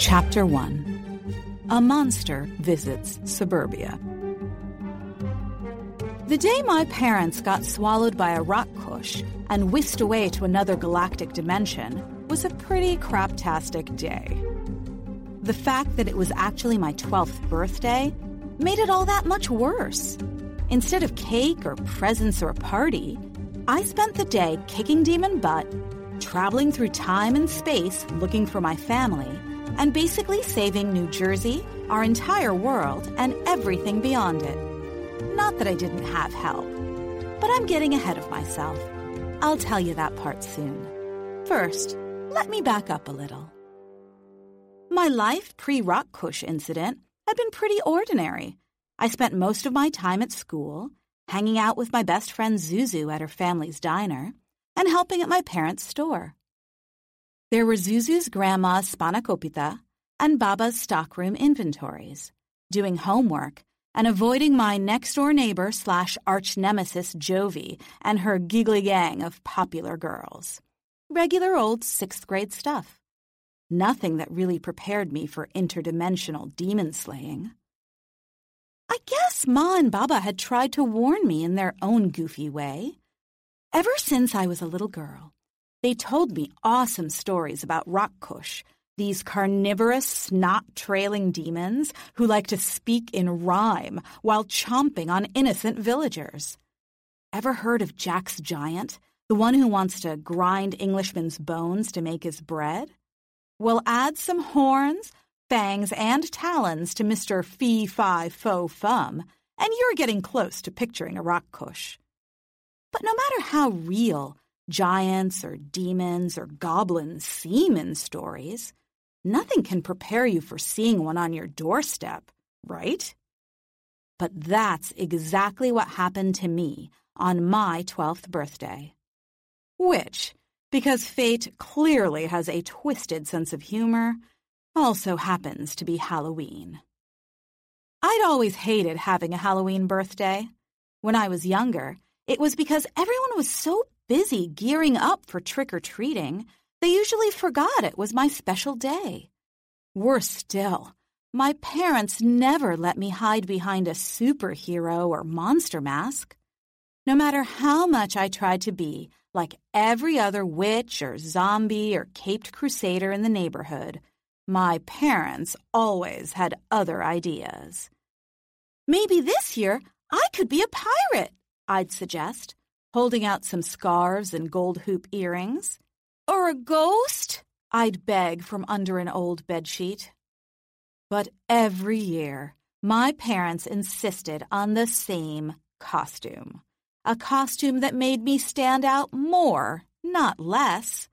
Chapter 1. A Monster Visits Suburbia. The day my parents got swallowed by a Rakkush and whisked away to another galactic dimension was a pretty craptastic day. The fact that it was actually my 12th birthday made it all that much worse. Instead of cake or presents or a party, I spent the day kicking demon butt, traveling through time and space looking for my family, and basically saving New Jersey, our entire world, and everything beyond it. Not that I didn't have help, but I'm getting ahead of myself. I'll tell you that part soon. First, let me back up a little. My life pre-Rakkush incident had been pretty ordinary. I spent most of my time at school, hanging out with my best friend Zuzu at her family's diner, and helping at my parents' store. There were Zuzu's grandma's spanakopita and Baba's stockroom inventories, doing homework, and avoiding my next-door neighbor / arch-nemesis Jovi and her giggly gang of popular girls. Regular old 6th grade stuff. Nothing that really prepared me for interdimensional demon slaying. I guess Ma and Baba had tried to warn me in their own goofy way. Ever since I was a little girl, they told me awesome stories about Rakkush, these carnivorous, snot-trailing demons who like to speak in rhyme while chomping on innocent villagers. Ever heard of Jack's Giant, the one who wants to grind Englishmen's bones to make his bread? Well, add some horns, fangs, and talons to Mr. Fee-Fi-Fo-Fum, and you're getting close to picturing a Rakkush. But no matter how real giants or demons or goblins seem in stories, nothing can prepare you for seeing one on your doorstep, right? But that's exactly what happened to me on my 12th birthday. Which, because fate clearly has a twisted sense of humor, also happens to be Halloween. I'd always hated having a Halloween birthday. When I was younger, it was because everyone was so busy gearing up for trick-or-treating, they usually forgot it was my special day. Worse still, my parents never let me hide behind a superhero or monster mask. No matter how much I tried to be like every other witch or zombie or caped crusader in the neighborhood, my parents always had other ideas. Maybe this year I could be a pirate, I'd suggest, holding out some scarves and gold hoop earrings. Or a ghost, I'd beg from under an old bedsheet. But every year, my parents insisted on the same costume. A costume that made me stand out more, not less.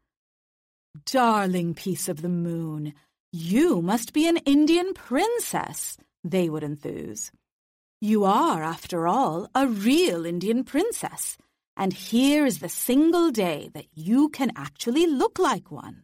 Darling piece of the moon, you must be an Indian princess, they would enthuse. You are, after all, a real Indian princess, and here is the single day that you can actually look like one.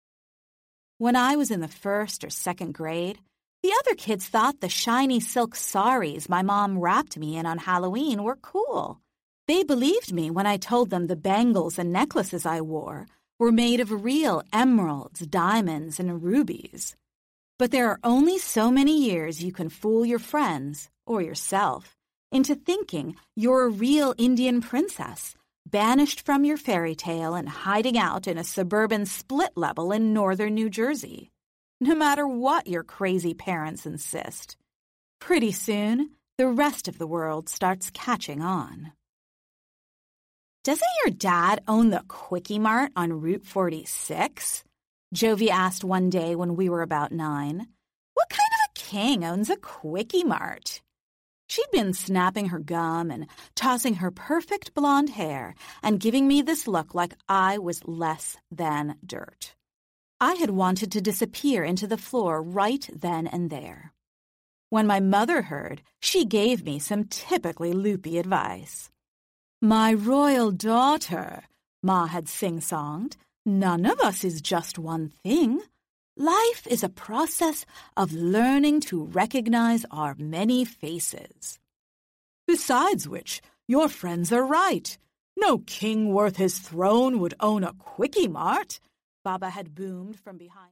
When I was in the 1st or 2nd grade, the other kids thought the shiny silk saris my mom wrapped me in on Halloween were cool. They believed me when I told them the bangles and necklaces I wore were made of real emeralds, diamonds, and rubies. But there are only so many years you can fool your friends, or yourself, into thinking you're a real Indian princess, banished from your fairy tale and hiding out in a suburban split level in northern New Jersey. No matter what your crazy parents insist. Pretty soon, the rest of the world starts catching on. Doesn't your dad own the Quickie Mart on Route 46? Jovi asked one day when we were about 9. What kind of a king owns a Quickie Mart? She'd been snapping her gum and tossing her perfect blonde hair and giving me this look like I was less than dirt. I had wanted to disappear into the floor right then and there. When my mother heard, she gave me some typically loopy advice. My royal daughter, Ma had sing-songed, none of us is just one thing. Life is a process of learning to recognize our many faces. Besides which, your friends are right. No king worth his throne would own a Quickie Mart, Baba had boomed from behind.